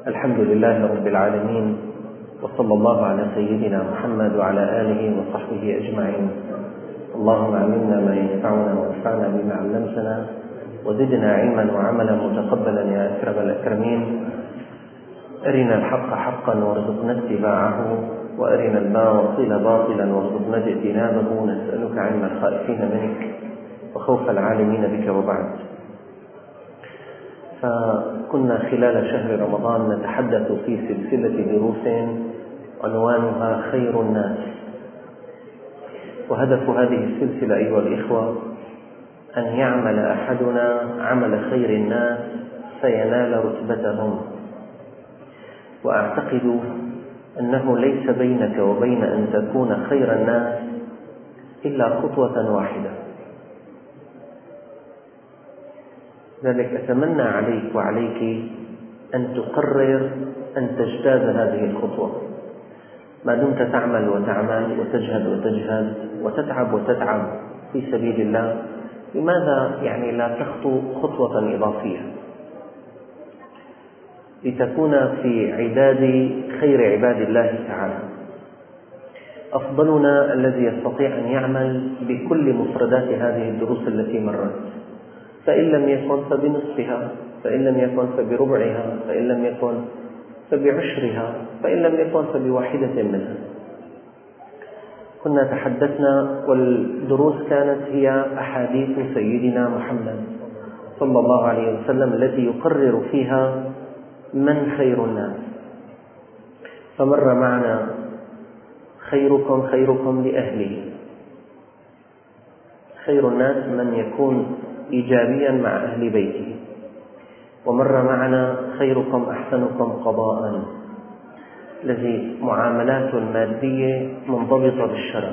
الحمد لله رب العالمين، وصلى الله على سيدنا محمد وعلى آله وصحبه أجمعين. اللهم علمنا ما ينفعنا وانفعنا بما علمتنا وزدنا علما وعملا متقبلا يا أكرم الأكرمين. أرنا الحق حقا وارزقنا اتباعه، وأرنا الباطل باطلا وارزقنا اجتنابه. نسألك علم الخائفين منك وخوف العالمين بك. وبعد، فكنا خلال شهر رمضان نتحدث في سلسلة دروس عنوانها خير الناس، وهدف هذه السلسلة أيها الإخوة أن يعمل أحدنا عمل خير الناس فينال رتبتهم. وأعتقد أنه ليس بينك وبين أن تكون خير الناس إلا خطوة واحدة. لذلك أتمنى عليك وعليك أن تقرر أن تجتاز هذه الخطوة. ما دمت تعمل وتعمل وتجهد وتجهد وتتعب وتتعب في سبيل الله، لماذا لا تخطو خطوة إضافية لتكون في عداد خير عباد الله تعالى؟ أفضلنا الذي يستطيع أن يعمل بكل مفردات هذه الدروس التي مرت، فإن لم يكن فبنصفها، فإن لم يكن فبربعها، فإن لم يكن فبعشرها، فإن لم يكن فبواحدة منها. كنا تحدثنا والدروس كانت هي أحاديث سيدنا محمد صلى الله عليه وسلم التي يقرر فيها من خير الناس. فمر معنا خيركم خيركم لأهله، خير الناس من يكون إيجابيا مع أهل بيته. ومر معنا خيركم أحسنكم قضاء، الذي معاملاته المادية منضبطة بالشرع،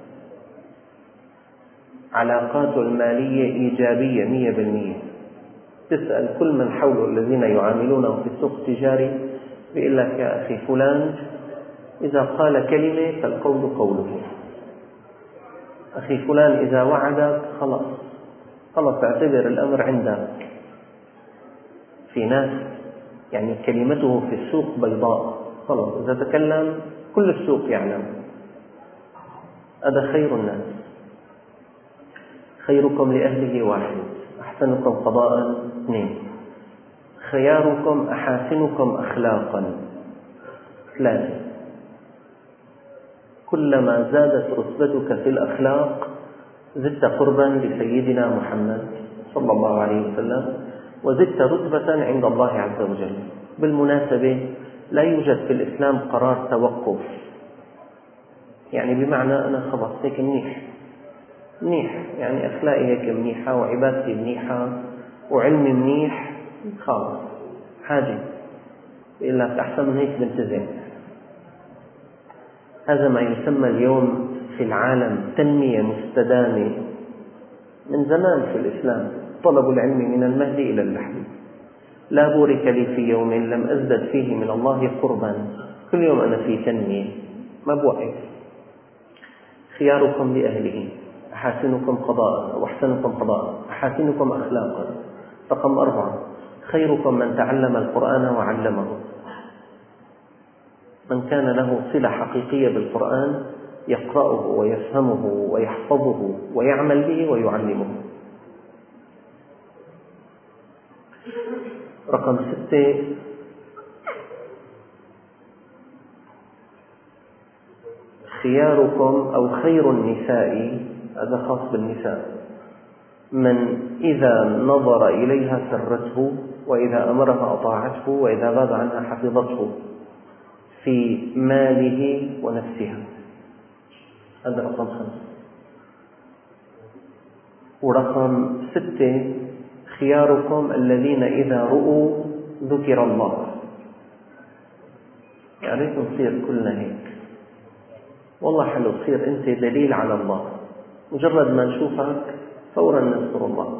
علاقاته المالية إيجابية 100%. تسأل كل من حوله الذين يعاملونه في السوق التجاري بيقول لك يا أخي فلان إذا قال كلمة فالقول قوله، أخي فلان إذا وعدك خلاص اعتبر الأمر عندك. في ناس كلمته في السوق بيضاء، خلاص إذا تكلم كل السوق يعلم. هذا خير الناس. خيركم لأهله 1، أحسنكم قضاء 2، خياركم أحاسنكم أخلاقا 3. كلما زادت رتبتك في الأخلاق زدت قربا لسيدنا محمد صلى الله عليه وسلم، وزدت رتبة عند الله عز وجل. بالمناسبة لا يوجد في الإسلام قرار توقف، بمعنى أنا خلاص هيك منيح، أخلاقي هيك منيحة وعبادتي منيحة وعلمي منيح، خلاص حاجة إلا أحسن من هيك بنتزع. هذا ما يسمى اليوم في العالم تنمية مستدامة. من زمان في الإسلام طلب العلم من المهد إلى اللحد. لا بورك لي في يوم لم أزدد فيه من الله قربا. كل يوم أنا في تنمية، ما بوقف. خياركم لأهله، أحاسنكم قضاء وأحسنكم قضاء، أحاسنكم أخلاقا. رقم 4، خيركم من تعلم القرآن وعلمه. من كان له صلة حقيقية بالقرآن يقرأه ويفهمه ويحفظه ويعمل به ويعلمه. رقم 6، خياركم أو خير النساء، هذا خاص بالنساء، من إذا نظر إليها سرته، وإذا أمرها أطاعته، وإذا غاب عنها حفظته في ماله ونفسها. هذا رقم 5. ورقم 6، خياركم الذين إذا رؤوا ذكر الله. ريت نصير كلنا هيك، والله حلو تصير أنت دليل على الله، مجرد ما نشوفك فورا نذكر الله.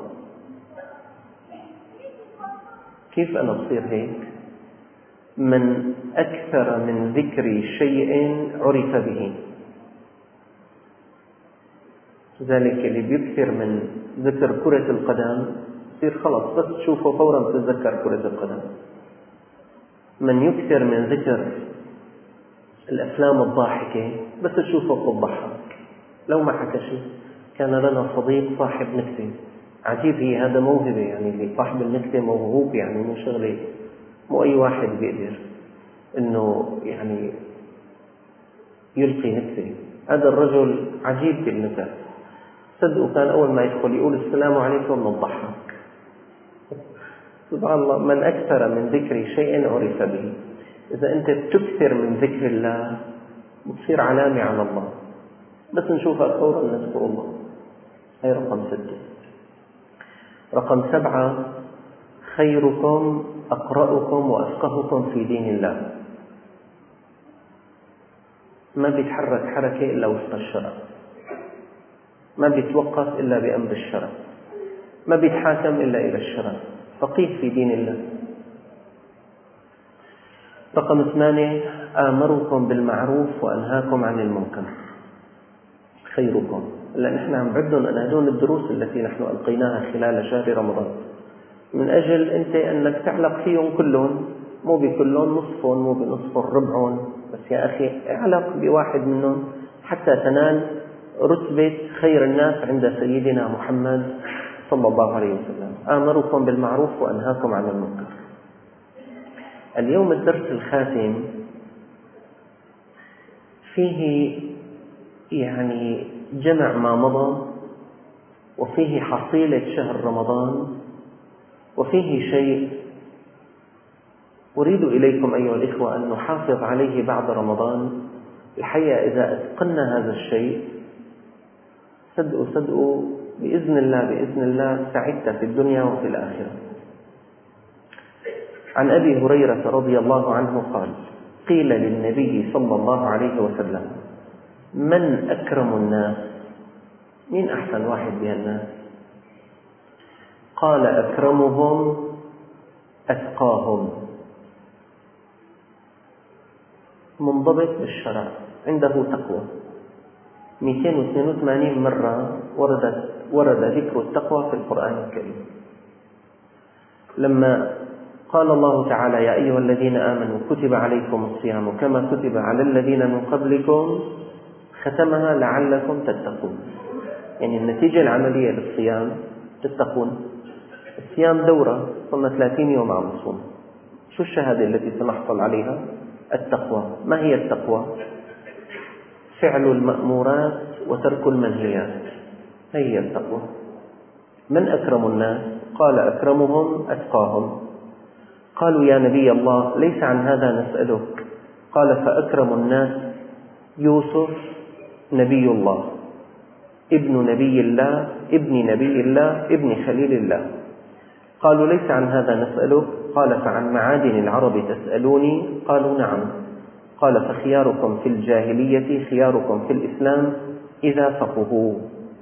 كيف أنا أصير هيك؟ من أكثر من ذكر شيء عرف به. ذلك اللي بيكثر من ذكر كرة القدم يصير خلاص بس تشوفه فورا تتذكر كرة القدم. من يكثر من ذكر الأفلام الضاحكة بس تشوفه بتضحك، لو ما حكى شيء. كان لنا صديق صاحب نكتة، عجيب، هي هذا موهبة، يعني اللي صاحب النكتة موهوب، يعني مو شغلة، مو أي واحد بيقدر إنه يعني يلقي نكتة. هذا الرجل عجيب بالنكت، صدقوا كان أول ما يدخل يقول السلام عليكم نضحك. سبحان الله، من أكثر من ذكر شيء عرف به. إذا أنت بتكثر من ذكر الله بتصير علامة على الله، بس نشوفها فورا نذكر الله. هي رقم 6. رقم 7: خيركم أقرأكم وأفقهكم في دين الله. ما بيتحرك حركة إلا وفق الشرع، ما بيتوقف إلا بأمر الشرع، ما بيتحاكم إلا إلى الشرع، فقيه في دين الله. رقم 8: آمركم بالمعروف وأنهاكم عن المنكر. خيركم، لأن نحن عم بعدهم أن هدول الدروس التي نحن ألقيناها خلال شهر رمضان، من أجل أنت أنك تعلق فيهم كلهم، مو بكلهم، نصفهم، مو بنصفهم، ربعهم، بس يا أخي اعلق بواحد منهم حتى تنال رتبة خير الناس عند سيدنا محمد صلى الله عليه وسلم. آمركم بالمعروف وأنهاكم عن المنكر. اليوم الدرس الخاتم فيه يعني جمع ما مضى، وفيه حصيلة شهر رمضان، وفيه شيء أريد إليكم أيها الإخوة أن نحافظ عليه بعد رمضان. الحقيقة إذا أتقنا هذا الشيء صدقوا بإذن الله سعدت في الدنيا وفي الآخرة. عن أبي هريرة رضي الله عنه قال: قيل للنبي صلى الله عليه وسلم: من أكرم الناس؟ مين أحسن واحد بهالناس؟ قال: أكرمهم أتقاهم. منضبط بالشرع، عنده تقوى. 282 مرة ورد ذكر التقوى في القرآن الكريم. لما قال الله تعالى: يا أيها الذين آمنوا كتب عليكم الصيام كما كتب على الذين من قبلكم، ختمها لعلكم تتقون. يعني النتيجة العملية للصيام تتقون. الصيام دورة، صرنا 30 يوم عم نصوم. شو الشهادة التي سنحصل عليها؟ التقوى. ما هي التقوى؟ فعل المأمورات وترك المنهيات، هي التقوى. من أكرم الناس؟ قال: أكرمهم أتقاهم. قالوا: يا نبي الله ليس عن هذا نسألك. قال: فأكرم الناس يوسف نبي الله، ابن نبي الله، ابن نبي الله، ابن خليل الله. قالوا: ليس عن هذا نسألك. قال: فعن معادن العرب تسألوني؟ قالوا: نعم. قال: فخياركم في الجاهلية خياركم في الإسلام إذا فقهوا.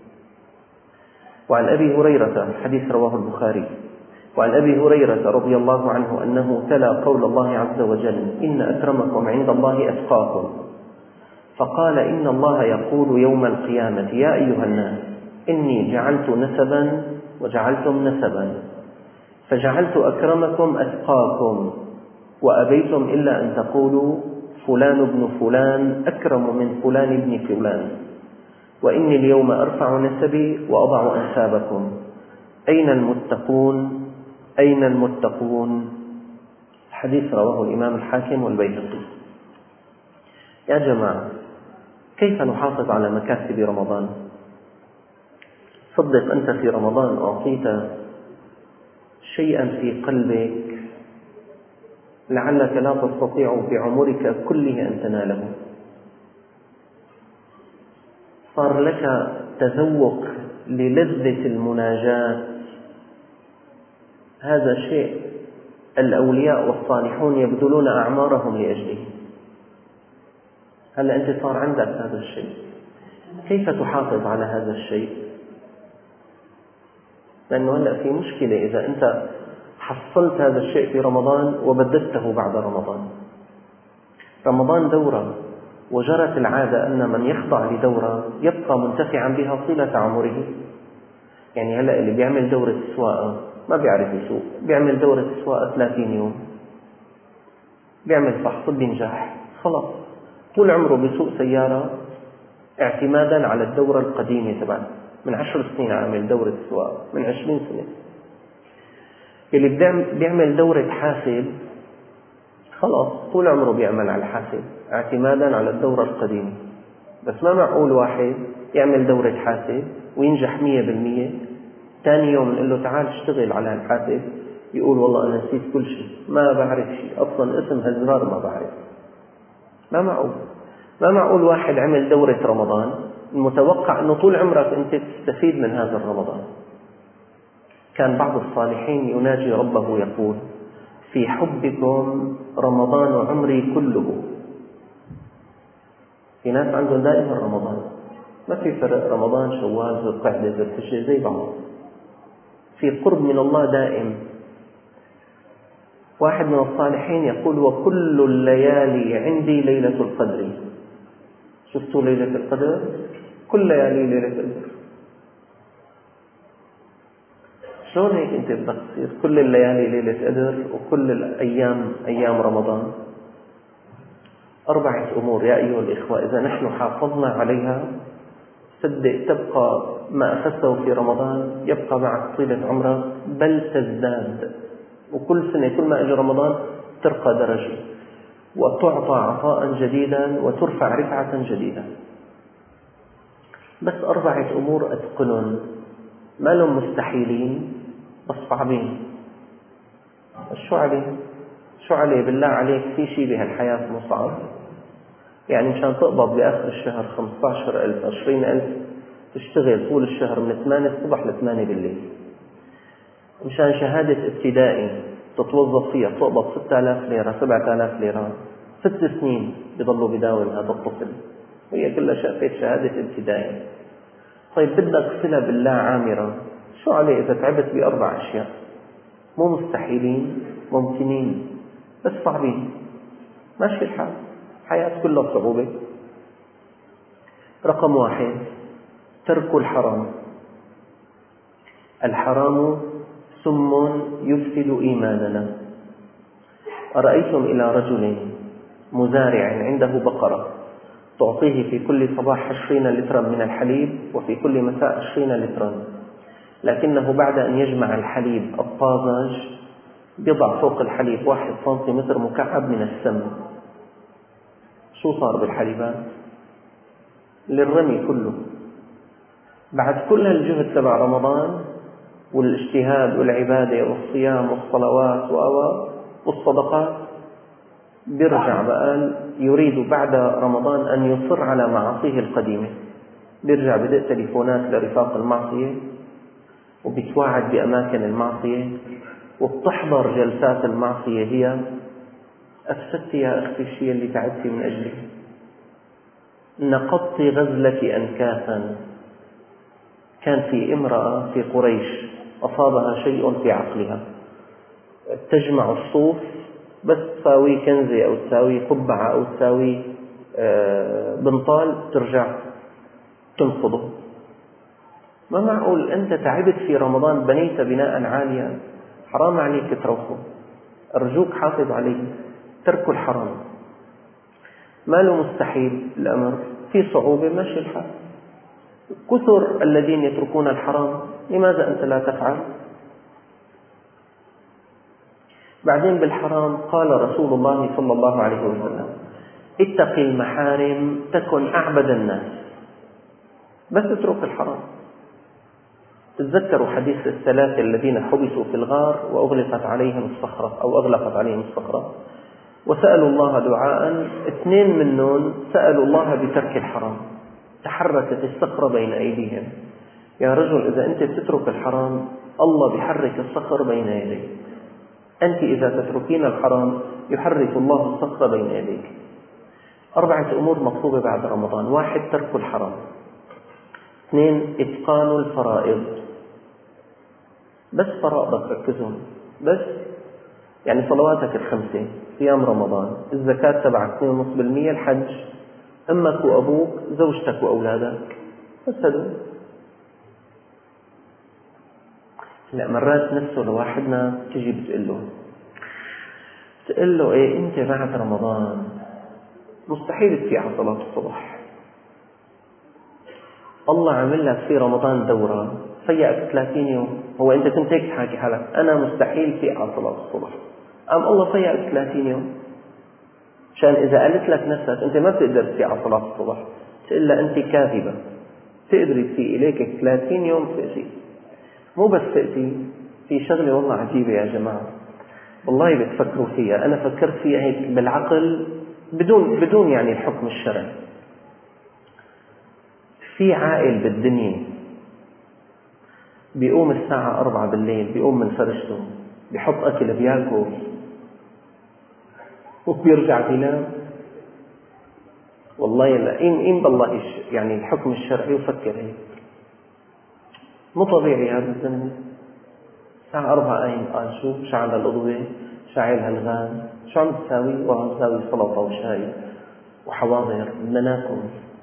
وعن أبي هريرة، حديث رواه البخاري، وعن أبي هريرة رضي الله عنه أنه تلا قول الله عز وجل: إن أكرمكم عند الله أتقاكم. فقال: إن الله يقول يوم القيامة: يا أيها الناس إني جعلت نسبا وجعلتم نسبا، فجعلت أكرمكم أتقاكم، وأبيتم إلا أن تقولوا فلان ابن فلان أكرم من فلان ابن فلان، وإني اليوم أرفع نسبي وأضع أنسابكم. أين المتقون؟ أين المتقون؟ الحديث رواه الإمام الحاكم والبيهقي. يا جماعة، كيف نحافظ على مكاسب رمضان؟ صدق أنت في رمضان أعطيت شيئا في قلبك لعلك لا تستطيع في عمرك كله أن تناله. صار لك تذوق للذة المناجاة. هذا شيء الأولياء والصالحون يبذلون أعمارهم لأجله. هلأ أنت صار عندك هذا الشيء، كيف تحافظ على هذا الشيء؟ لأنه هلأ في مشكلة إذا أنت حصلت هذا الشيء في رمضان وبددته بعد رمضان. رمضان دورة، وجرت العادة أن من يخضع لدورة يبقى منتفعا بها طيلة عمره. يعني هلأ اللي بيعمل دورة سواقة ما بيعرف يسوق، بيعمل دورة سواقة 30 يوم، بيعمل فحص بينجح، خلاص طول عمره بيسوق سيارة اعتمادا على الدورة القديمة تبعه، من 10 سنين عامل دورة سواقة، من 20 سنة. اللي بيعمل دورة حاسب خلاص طول عمره بيعمل على الحاسب اعتمادا على الدورة القديمة. بس ما معقول واحد يعمل دورة حاسب وينجح 100%، ثاني يوم نقول له تعال اشتغل على الحاسب يقول والله أنا نسيت كل شيء، ما بعرف شيء، أصلا اسم هالزرار ما بعرف. ما معقول. ما معقول واحد عمل دورة رمضان المتوقع أنه طول عمرك أنت تستفيد من هذا الرمضان. كان بعض الصالحين يناجي ربه يقول في حبكم رمضان عمري كله. في ناس عندهم دائما رمضان، ما في فرق، رمضان شوال ذو القعدة ذو الحجة زي بعض، في قرب من الله دائم. واحد من الصالحين يقول وكل الليالي عندي ليلة القدر. شفتوا ليلة القدر؟ كل ليالي ليلة القدر. شلون هيك انت بدك تصير كل الليالي ليلة قدر وكل الأيام أيام رمضان؟ 4 أمور يا أيها الإخوة إذا نحن حافظنا عليها صدق تبقى ما أخذته في رمضان يبقى معك طيلة عمرك، بل تزداد. وكل سنة كل ما أجي رمضان ترقى درجة وتعطى عطاء جديدا وترفع رفعة جديدة. بس 4 أمور أتقنون، ما لهم مستحيلين بس صعبين. شو عليه بالله عليك؟ في شيء بهالحياة مصعب؟ يعني مشان تقبض بآخر الشهر 15,000 20,000 تشتغل طول الشهر من 8 الصبح ل 8 بالليل، مشان شهادة ابتدائي تتوظف فيها تقبض 6,000 ليرة 7,000 ليرة، 6 سنين بيضلوا بداوم هذا الطفل وهي كلها شافت شهادة ابتدائي. طيب بدك صلة بالله عامرة، شو عليه إذا تعبت ب4 أشياء؟ مو مستحيلين، ممكنين بس صعبين. ماشي الحال، حياة كلها صعوبة. رقم 1 ترك الحرام. الحرام سم يفسد إيماننا. أرأيتم إلى رجل مزارع عنده بقرة تعطيه في كل صباح 20 لترا من الحليب وفي كل مساء 20 لترا، لكنه بعد أن يجمع الحليب الطازج يضع فوق الحليب 1 سنتيمتر مكعب من السم. شو صار بالحليبات؟ للرمي كله. بعد كل هالجهد تبع رمضان والاجتهاد والعبادة والصيام والصلوات والصدقات بيرجع بقى يريد بعد رمضان أن يصر على معاصيه القديمة، بيرجع بدق تليفونات لرفاق المعصية وبيتواعد بأماكن المعصية وبتحضر جلسات المعصية. هي أفسدت يا أختي الشيء اللي تعبتي من أجله، نقضت غزلك أنكاثا. كان في امرأة في قريش أصابها شيء في عقلها، تجمع الصوف بس تساوي كنزة أو تساوي قبعة أو تساوي بنطال ترجع تنفضه. ما معقول أنت تعبت في رمضان بنيت بناء عاليا، حرام عليك تروحه. أرجوك حافظ عليه. ترك الحرام ما له مستحيل الأمر، في صعوبة ماشي الحال. كثر الذين يتركون الحرام، لماذا أنت لا تفعل؟ بعدين بالحرام قال رسول الله صلى الله عليه وسلم اتق المحارم تكن أعبد الناس. بس اترك الحرام. تتذكروا حديث ال3 الذين حبسوا في الغار وأغلقت عليهم الصخرة أو أغلقت عليهم الصخرة وسألوا الله دعاء، 2 منهم سألوا الله بترك الحرام، تحركت الصخرة بين أيديهم. يا رجل إذا أنت تترك الحرام الله بيحرك الصخر بين يديك، أنت إذا تتركين الحرام يحرك الله الصخر بين يديك. 4 أمور مطلوبة بعد رمضان. 1 ترك الحرام، 2 إتقان الفرائض، بس فرائضك ركزون، بس يعني صلواتك ال5، صيام رمضان، الزكاة تبعك 2.5%، الحج، أمك وأبوك، زوجتك وأولادك، بس هدول. لا مرات نفسه لواحدنا تجي بتقول تقول له إيه أنت بعد رمضان مستحيل تفيق على صلاة الصبح، الله عمل لك في رمضان دورة فيقك 30 يوم. هو أنت كنت هيك تحاكي حالك أنا مستحيل فيق على صلاة الصبح، أم الله فيقك 30 يوم عشان إذا قالت لك نفسك أنت ما بتقدر تفيق على صلاة الصبح تقول لها أنت كاذبة، تقدري تفيق إليك 30 يوم فقتي. مو بس فقتي، في شغلة والله عجيبة يا جماعة والله بتفكروا فيها، أنا فكرت فيها هيك بالعقل بدون يعني الحكم الشرعي. في عائل بالدنيا بيقوم الساعة 4 بالليل، بيقوم من فرشته بيحط أكل بياكل وبيرجع بينام. والله لا إن بالله يعني الحكم الشرعي وفكر هيك مو طبيعي هذا الزلمة. الساعة 4 قايم قال شو شعل الأضوية شاعلها الغام شو عم تساوي؟ وعم تساوي سلطة وشاي وحواضر بدنا ناكل.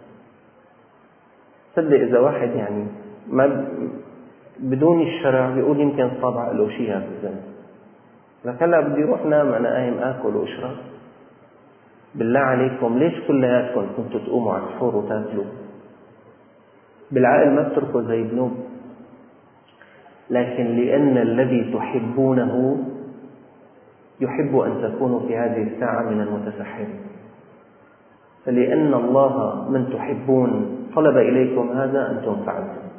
صدق إذا واحد يعني ما بدون الشرع بيقول يمكن صابع له شيء هذا الزلمة، لك هلا بدي روح نام أنا قايم آكل وأشرب. بالله عليكم ليش كلياتكم كنتوا تقوموا على السحور وتاكلوا؟ بالعقل ما بتركوا زي بنوب، لكن لأن الذي تحبونه يحب أن تكونوا في هذه الساعة من المتسحرين، فلأن الله من تحبون طلب إليكم هذا أنتم فعلتم.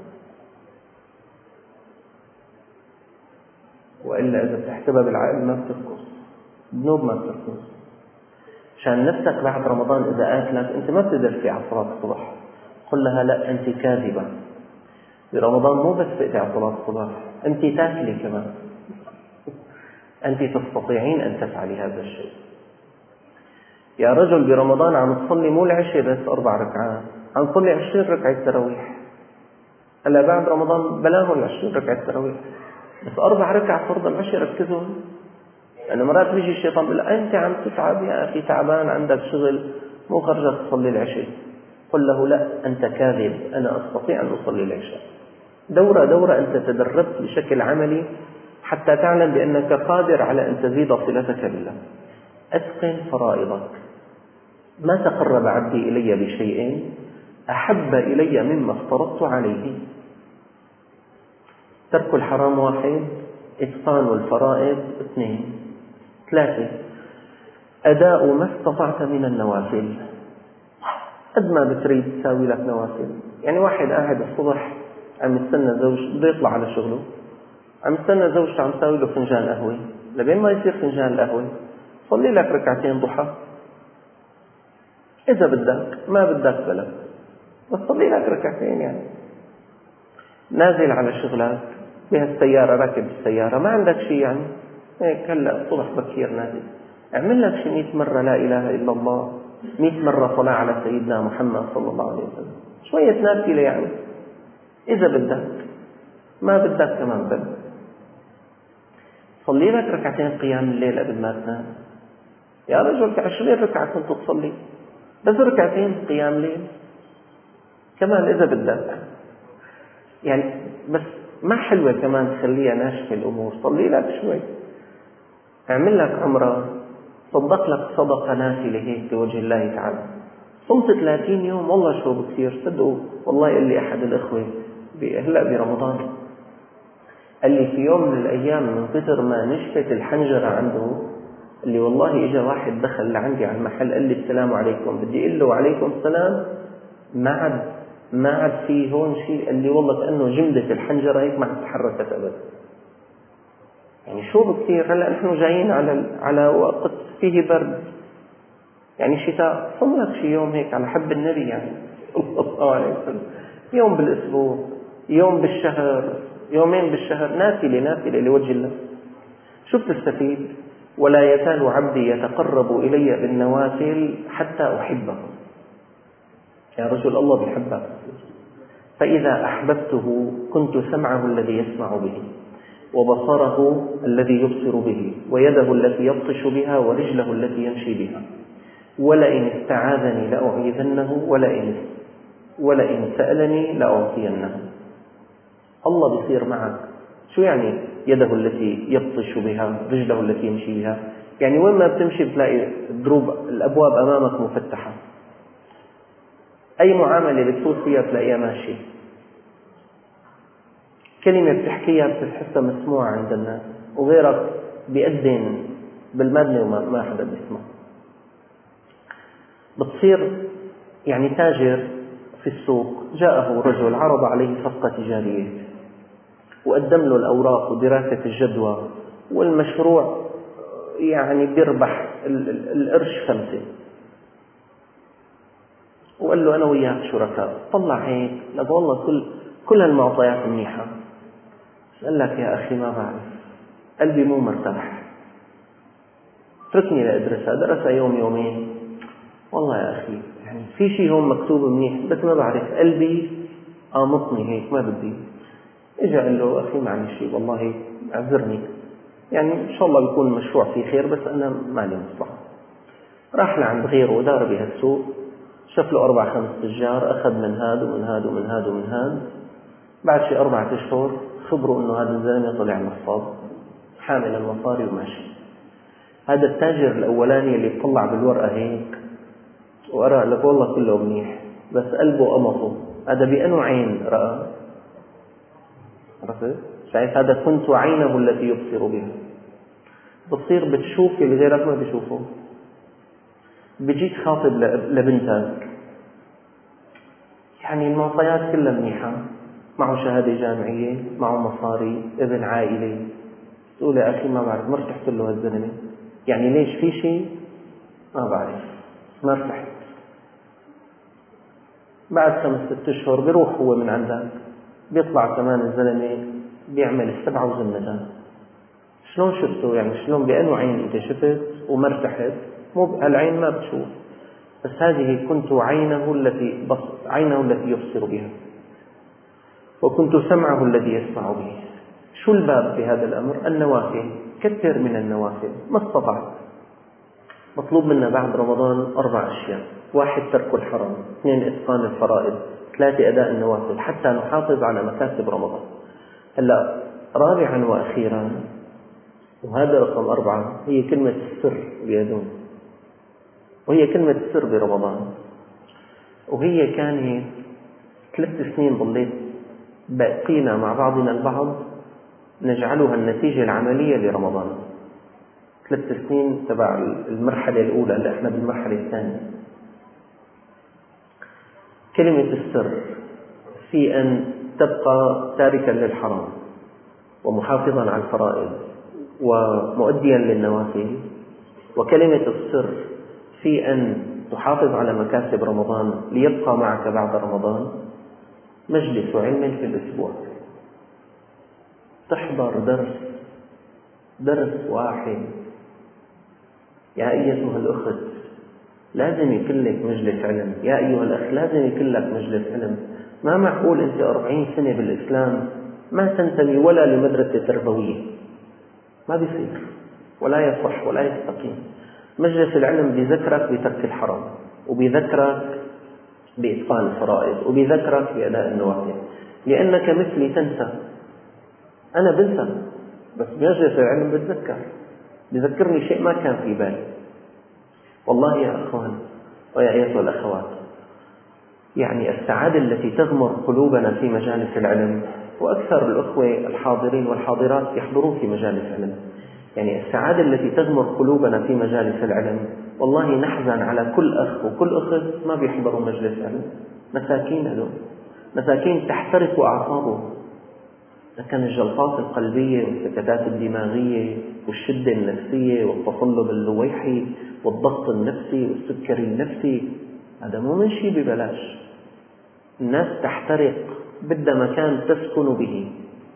وإلا إذا بتحسبها بالعقل ما بترقص، بنوب ما بترقص. عشان نفسك بعد رمضان إذا قاتلك أنت ما بتقدر في على صلاة الصبح، قل لها لا أنت كاذبة، برمضان مو بس تأتي على صلاة الصبح أنت تاكلي كمان، أنت تستطيعين أن تفعلي هذا الشيء. يا رجل برمضان عم تصلي مو العشاء بس 4 ركعات، عم تصلي 20 ركعة تراويح. هلا بعد رمضان بلاهم 20 ركعة تراويح، بس 4 ركعة فرض العشاء ركزوا. لأنه مرات بيجي الشيطان بيقول أنت عم تتعب يا أخي، تعبان عندك شغل مو خرجك تصلي العشاء. قل له لا أنت كاذب، أنا أستطيع أن أصلي العشاء. دورة أنت تدربت بشكل عملي حتى تعلم بأنك قادر على أن تزيد صلتك بالله. أتقن فرائضك. ما تقرب عبدي إلي بشيء أحب إلي مما افترضت عليه. ترك الحرام 1، إتقان الفرائض 2، 3 أداء ما استطعت من النوافل. قد ما بتريد تساوي لك نوافل. يعني واحد قاعد الصبح عم يستنى زوج بده يطلع على شغله، عم يستنى زوجته عم تساوي له فنجان قهوة، لبين ما يصير فنجان القهوة صلي لك ركعتين ضحى إذا بدك، ما بدك بلا، بس صلي لك ركعتين. يعني نازل على شغلك بهالسيارة، راكب السيارة ما عندك شيء يعني هيك هلا الصبح بكير نازل، اعمل لك شي 100 مرة لا إله إلا الله، 100 مرة صلاة على سيدنا محمد صلى الله عليه وسلم، شوية نافلة يعني إذا بدك، ما بدك كمان بل صلي لك ركعتين قيام الليل قبل ما تنام. يا رجل 20 ركعة كنت تصلي، بس ركعتين قيام ليل كمان إذا بدك. يعني بس ما حلوة كمان تخليها ناشفة الأمور، صلي لك شوي، اعمل لك عمرة، صدق لك صدقة نافلة هيك لوجه الله تعالى. صمت 30 يوم والله شو بكثير. صدقوا والله قال لي أحد الإخوة هلأ برمضان، قال لي في يوم من الأيام من كثر ما نشفت الحنجرة عنده، اللي والله إجا واحد دخل لعندي على المحل قال لي السلام عليكم، بدي أقول له وعليكم السلام، ما عاد فيه هون شيء. قال لي والله كأنه جمدة الحنجرة هيك ما تتحركت أبدا. يعني شو بكثير. هلأ نحن جايين على وقت فيه برد، يعني شتاء، صم لك شي يوم هيك على حب النبي يعني صلى الله عليه وسلم، يوم بالأسبوع، يوم بالشهر، يومين بالشهر، نافلة لوجه الله. شو بتستفيد؟ ولا يزال عبدي يتقرب إلي بالنوافل حتى أحبه. يا رجل الله بيحبك، فإذا أحببته كنت سمعه الذي يسمع به، وبصره الذي يبصر به، ويده التي يبطش بها، ورجله التي يمشي بها، ولئن استعاذني لأعيذنه، ولئن سألني لأعطينه. الله بيصير معك. شو يعني يده التي يبطش بها، رجله التي يمشي بها؟ يعني وين ما بتمشي بتلاقي دروب الأبواب أمامك مفتحة، أي معاملة بتفوت فيها بتلاقيها ماشية، كلمة بتحكيها بتحسها مسموعة عند الناس، وغيرك بيأذن بالمدنة وما حدا بيسمع. بتصير يعني تاجر في السوق، جاءه رجل عرض عليه صفقة تجارية وقدم له الأوراق ودراسة الجدوى، والمشروع يعني بيربح القرش 5، وقال له أنا وياك شركاء. طلع هيك لقى والله كل المعطيات منيحة، قال لك يا أخي ما بعرف، قلبي مو مرتاح، اتركني لأدرسها. درسها يوم يومين، والله يا أخي يعني في شيء هون مكتوب منيح بس ما بعرف، قلبي قامطني هيك ما بدي. إجا قال له أخي معلش والله اعذرني، يعني إن شاء الله بيكون المشروع فيه خير بس أنا مالي مصلحة. راح لعند غيره ودار بهالسوق، شاف له 4-5 تجار، أخذ من هاد ومن هاد ومن هاد ومن هاد. بعد شي 4 أشهر خبروا أنه هذا الزلمة طلع نصاب حامل المصاري وماشي. هذا التاجر الأولاني اللي طلع بالورقة هيك وقرأ لك والله كله منيح بس قلبه قمطه، هذا بأنه عين رأى؟ عرفت؟ شايف؟ هذا كنت عينه التي يبصر بها. بتصير بتشوف اللي غيرك ما بيشوفه. بيجيك خاطب لبنتك، يعني المعطيات كلها منيحة، معه شهادة جامعية، معه مصاري، ابن عائلة، تقول يا أخي ما بعرف، ما ارتحت له هالزلمة. يعني ليش؟ في شيء ما بعرف، ما ارتحت. بعد 5-6 أشهر بيروح هو من عندك، بيطلع كمان الزلمة بيعمل 7 وزنتان. شلون شفته؟ يعني شلون بأنه عين أنت شفت وما ارتحت؟ مو هالعين ما بتشوف، بس هذه كنت عينه التي يبصر بها، وكنت سمعه الذي يسمع به. شو الباب في هذا الأمر؟ النوافل. كثر من النوافل ما استطعت. مطلوب منا بعد رمضان 4 أشياء: 1 ترك الحرام، 2 إتقان الفرائض، 3 أداء النوافل حتى نحافظ على مكاسب رمضان. هلا رابعا وأخيرا، وهذا رقم 4، هي كلمة السر بيدون، وهي كلمة السر برمضان. وهي كانت 3 سنين ضليت باقينا مع بعضنا البعض نجعلها النتيجة العملية لرمضان. 3 سنين تبع المرحلة الأولى، اللي احنا بالمرحلة الثانية. كلمة السر في أن تبقى تاركا للحرام ومحافظا على الفرائض ومؤديا للنوافل، وكلمة السر في أن تحافظ على مكاسب رمضان ليبقى معك بعد رمضان. مجلس علم في الأسبوع، تحضر درس واحد. يا أيتها الأخت لازم يكون لك مجلس علم، يا أيها الأخ لازم يكون لك مجلس علم. ما معقول أنت 40 سنة بالإسلام ما تنتمي ولا لمدرسة تربوية، ما بيصير ولا يصح ولا يستقيم. مجلس العلم بيذكرك بترك الحرام، وبيذكرك بإتقان الفرائض، وبيذكرك بأداء النوافل، لأنك مثلي تنسى. أنا بنسى، بس بمجلس العلم بتذكر، بيذكرني شيء ما كان في بالي. والله يا أخوان ويا أيتها الأخوات، يعني السعادة التي تغمر قلوبنا في مجالس العلم، وأكثر الأخوة الحاضرين والحاضرات يحضرون في مجالس العلم، يعني السعادة التي تغمر قلوبنا في مجالس العلم، والله نحزن على كل أخ وكل أخت ما بيحضروا مجلس علم. مساكين هذول، مساكين تحترق أعصابهم، لكن الجلطات القلبية والسكتات الدماغية والشدة النفسية والتصلب اللويحي والضغط النفسي والسكري النفسي، هذا مو من شيء ببلاش. الناس تحترق، بدها مكان تسكن به.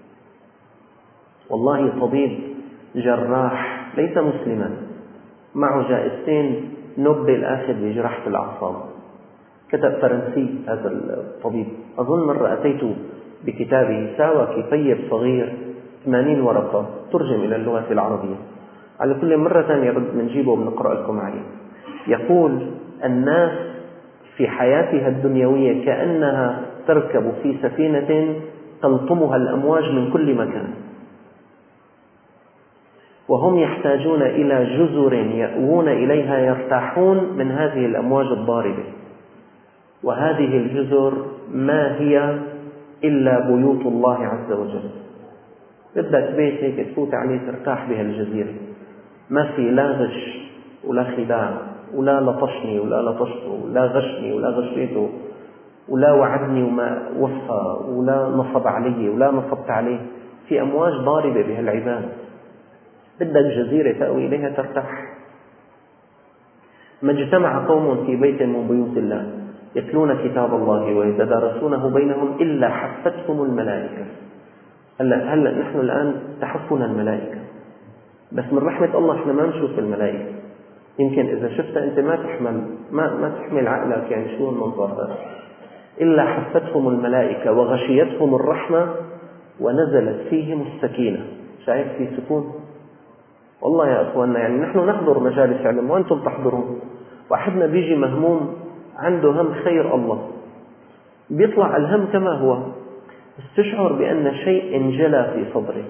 والله طبيب جراح ليس مسلما معه 2 جائزة نوبل آخذ بجراحة الأعصاب، كتب فرنسي هذا الطبيب. أظن مرة أتيت بكتابه ساوى كتيب صغير 80 ورقة ترجم إلى اللغة العربية. على كل مرة ثانية بنجيبه وبنقرأ لكم عليه. يقول الناس في حياتها الدنيوية كأنها تركب في سفينة تلطمها الأمواج من كل مكان، وهم يحتاجون إلى جزر يأوون إليها يرتاحون من هذه الأمواج الضاربة. وهذه الجزر ما هي إلا بيوت الله عز وجل. بدك بيت هيك تفوت عليه ترتاح بهالجزيرة، ما في لا غش ولا خداع ولا لطشني ولا لطشته ولا غشني ولا غشيته ولا وعدني وما وفى ولا نصب علي ولا نصبت عليه. في أمواج ضاربة بهالعباد، بدك جزيرة تأوي إليها ترتاح. ما اجتمع قوم في بيت من بيوت الله يتلون كتاب الله ويتدارسونه بينهم إلا حفتهم الملائكة. هلأ نحن الآن تحفنا الملائكة، بس من رحمة الله احنا ما نشوف الملائكة. يمكن إذا شفتها أنت ما تحمل عقلك يعني شو المنظر هذا. إلا حفتهم الملائكة وغشيتهم الرحمة ونزلت فيهم السكينة. شايف في سكون؟ والله يا أخواننا يعني نحن نحضر مجالس علم وأنتم تحضرون، واحدنا بيجي مهموم عنده هم خير الله، بيطلع الهم كما هو، بس تشعر بأن شيء انجلى في صدرك.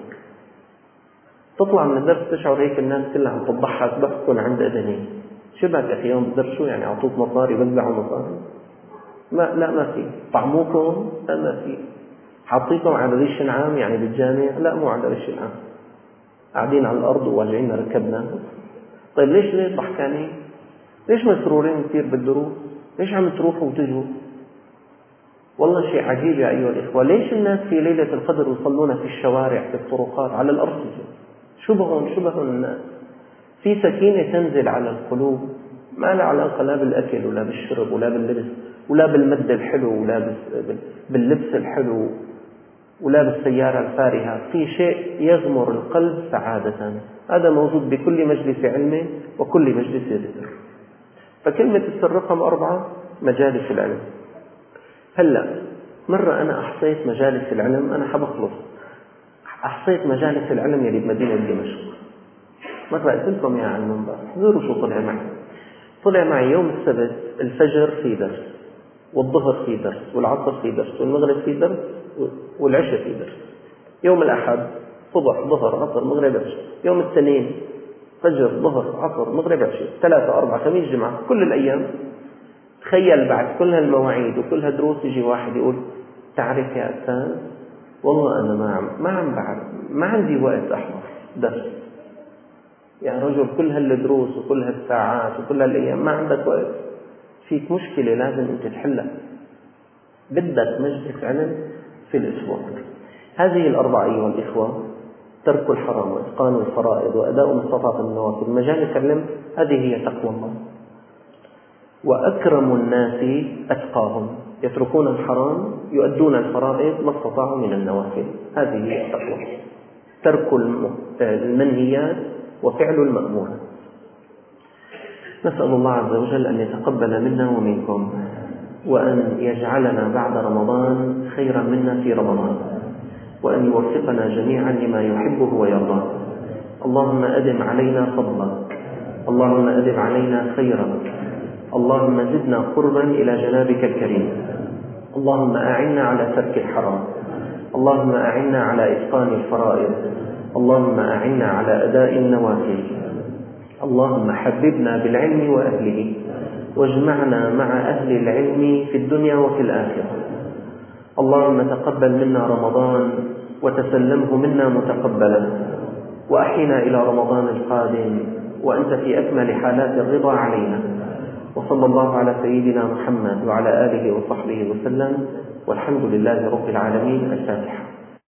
تطلع من الدرس تشعر هيك الناس كلها عم تضحك ضحكوا عند أذني. شبك أخي يوم الدرس شو يعني أعطوك مصاري بزعوا مصاري؟ ما في. طعموكم؟ لا ما في. حاطيكم على ريش عام يعني بالجامع؟ لا مو على ريش عام، قاعدين على الأرض وواجعين ركبنا. طيب ليش ضحكانين؟ ليش مسرورين كثير بالدروس؟ ليش عم تروحوا وتجوا؟ والله شيء عجيب يا أيها الإخوة. ليش الناس في ليلة القدر يصلون في الشوارع في الطرقات على الأرض؟ شبه الناس. في سكينة تنزل على القلوب ما لها علاقة لا بالأكل ولا بالشرب ولا باللبس ولا بالمد الحلو ولا باللبس الحلو ولا بالسيارة الفارهة. في شيء يغمر القلب سعادة، هذا موجود بكل مجلس علم وكل مجلس ذكر. فكلمة السر رقم 4 مجالس العلم. هلأ مرة أنا أحصيت مجالس العلم، أنا حبخلص، أحصيت مجالس العلم يلي بمدينة دمشق. مرة قلت لكم يا على المنبر حضروا شو طلع معي يوم السبت الفجر في درس، والظهر في درس، والعصر في درس، والمغرب في درس، والعشاء في درس. يوم الأحد صبح ظهر عصر مغرب عشاء. يوم الاثنين فجر ظهر عصر مغرب عشاء. 3 4 خميس جمعة كل الأيام. تخيل بعد كل هالمواعيد وكل هالدروس يجي واحد يقول تعرف يا أستاذ والله أنا ما عندي وقت أحضر درس. يعني رجل كل هالدروس وكل هالساعات وكل هالأيام ما عندك وقت، فيك مشكلة لازم أنت تحلها. بدك مجلس علم في الأسبوع. هذه الأربعة أيها الإخوة: ترك الحرام وإتقان الفرائض وأداء مستطاعة النوافل. مجالس علم هذه هي تقوى الله. وأكرم الناس أتقاهم، يتركون الحرام يؤدون الفرائض ما استطاعوا من النوافل. هذه هي التقوى، ترك المنهيات وفعل المأمورات. نسأل الله عز وجل أن يتقبل منا ومنكم، وأن يجعلنا بعد رمضان خيرا منا في رمضان، وأن يوفقنا جميعا لما يحبه ويرضاه. اللهم أدم علينا فضلك، اللهم أدم علينا خيرك، اللهم زدنا قربا إلى جنابك الكريم. اللهم أعنا على ترك الحرام، اللهم أعنا على إتقان الفرائض، اللهم أعنا على أداء النوافل. اللهم حببنا بالعلم وأهله، واجمعنا مع أهل العلم في الدنيا وفي الآخرة. اللهم تقبل منا رمضان وتسلمه منا متقبلا، وأحينا إلى رمضان القادم وأنت في أكمل حالات الرضا علينا. وصلى الله على سيدنا محمد وعلى آله وصحبه وسلم، والحمد لله رب العالمين. الفاتحة.